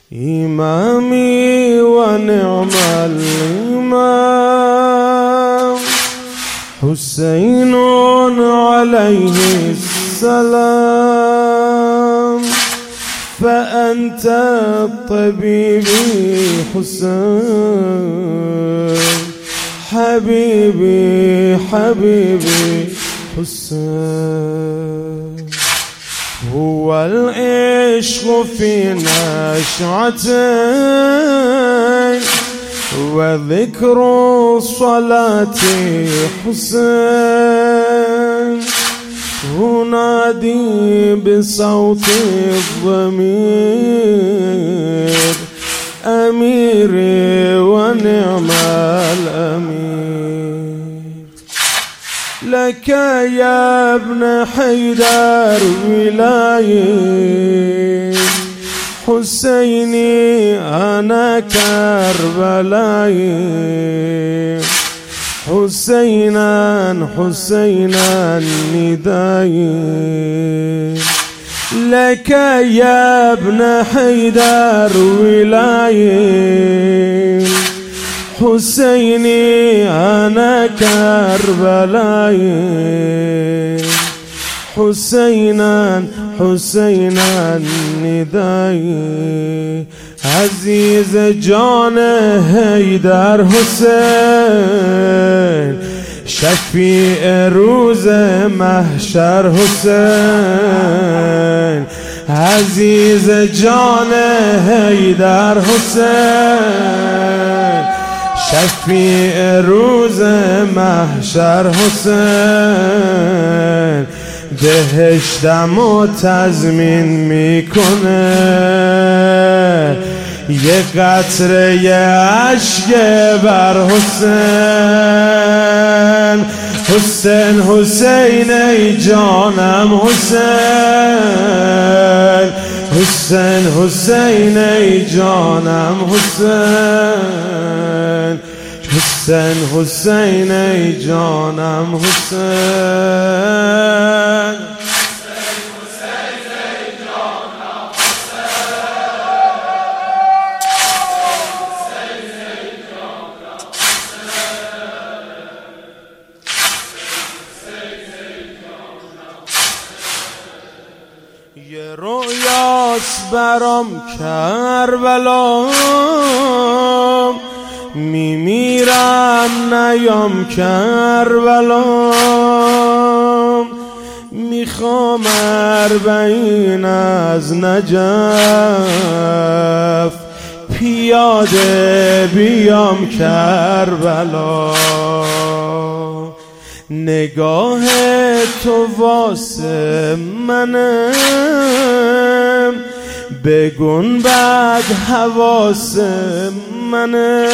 إمامي ونعم الإمام حسين عليه السلام. فأنت طبيبي حسين، حبيبي حبيبي حسين. هو العشق في نشعتين وذكر صلاتي حسين. أنادي بصوت الضمير أميري ونعم الأمير. لك يا ابن حيدر ولاية حسيني أنا كربلاي. حسينا حسينا نداي لك يا ابن حيدر ولاية حسيني أنا كربلاي. حسينا حسينا نداي عزيز جان حیدر حسین شفیع روز محشر حسین. عزیز جان حیدر حسین شفیع روز محشر حسین. بهشتم و تضمین میکنه یه قطره اشک بر حسین. حسین حسین ای جانم حسین. حسین حسین ای جانم حسین. حسین حسین ای جانم حسین. یه رویاست برام کربلا میمیرم نیام کربلا. میخوام 40 از نجف پیاده بیام کربلا. نگاه تو واسه منه بگون بعد حواس منه.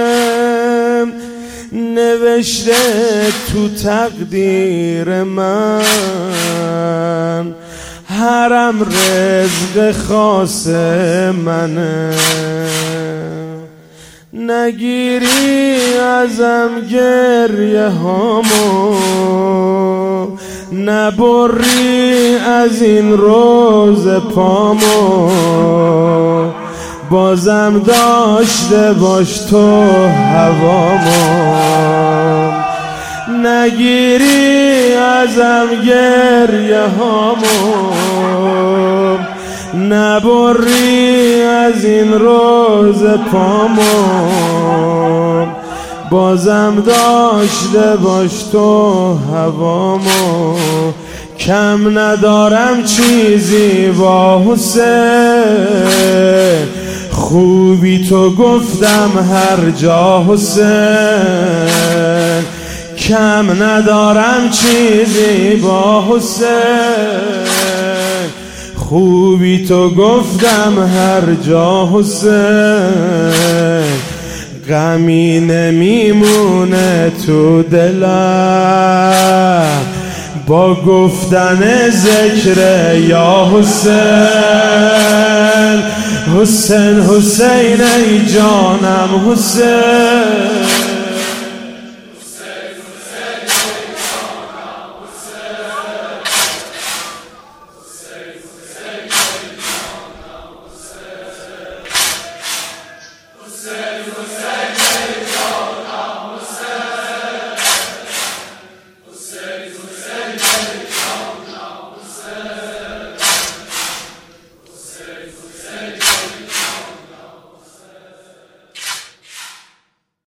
نوشته تو تقدیر من حرم رزق خاص منه. نگیری ازم گریه هامو نبری از این روز پامو. بازم داشته باش تو هوامو. نگیری ازم گریه هامو نبری از این روز پامو. بازم داشته باش تو هوامو. کم ندارم چیزی با حسین خوبی تو گفتم هر جا حسین. کم ندارم چیزی با حسین خوبی تو گفتم هر جا حسین. غمی نمیمونه تو دلم با گفتن ذکر یا حسین. حسین حسین ای جانم حسین.